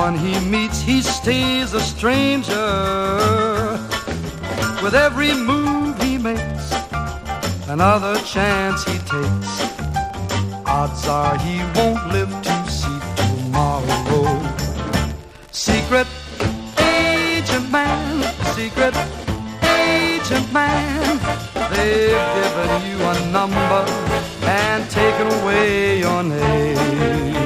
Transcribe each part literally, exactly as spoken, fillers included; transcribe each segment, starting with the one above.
everyone he meets, he stays a stranger. With every move he makes, another chance he takes, odds are he won't live to see tomorrow. Secret agent man, secret agent man, they've given you a number and taken away your name.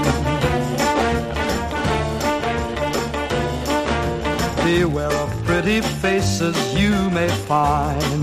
Beware of pretty faces you may find.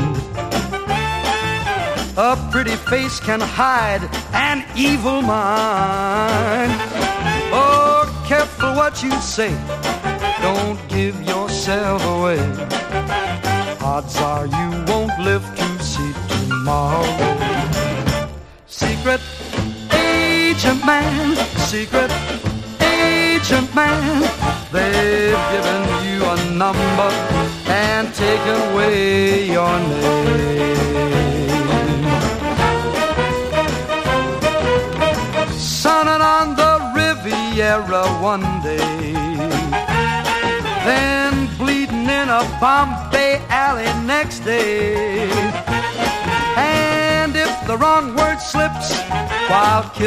A pretty face can hide an evil mind. Oh, careful what you say, don't give yourself away. Odds are you won't live to see tomorrow. Secret agent man, secret agent man, they've given you a number and taken away your name. Sunning on the Riviera one day, then bleeding in a Bombay alley next day. And if the wrong word slips while